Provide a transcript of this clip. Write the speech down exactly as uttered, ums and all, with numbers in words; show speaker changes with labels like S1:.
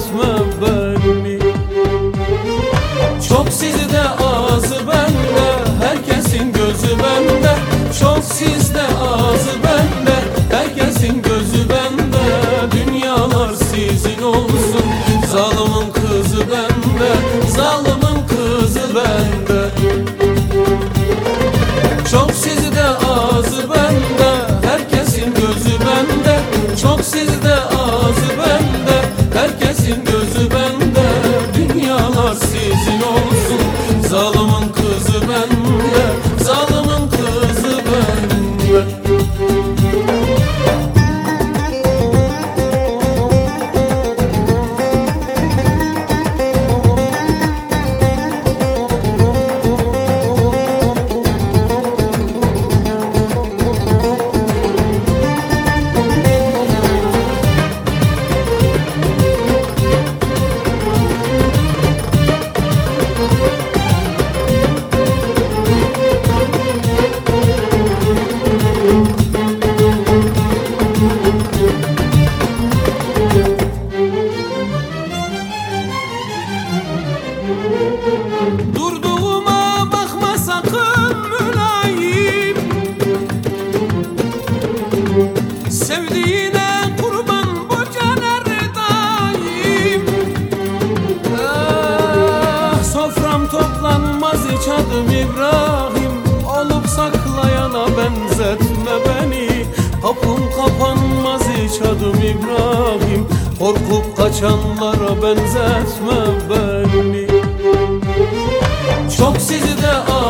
S1: benzetme beni. Çok sizde ağzı bende, herkesin gözü bende. Çok sizde ağzı bende, herkesin gözü bende. Dünyalar sizin olsun, zalimin kızı bende, zalimin kızı bende. Çok sizde ağzı bende, herkesin gözü bende. Çok sizde ağzı bende, herkesin gözü bende. Dünyalar sizin olsun, zalimin kızı bende, zalimin kızı bende. Durduğuma bakma sakın mülayim, sevdiğine kurban bu caner daim. Ah, sofram toplanmaz hiç adım İbrahim, olup saklayana benzetme beni. Kapım kapanmaz hiç adım İbrahim, korkup kaçanlara benzetme beni. Çok sizde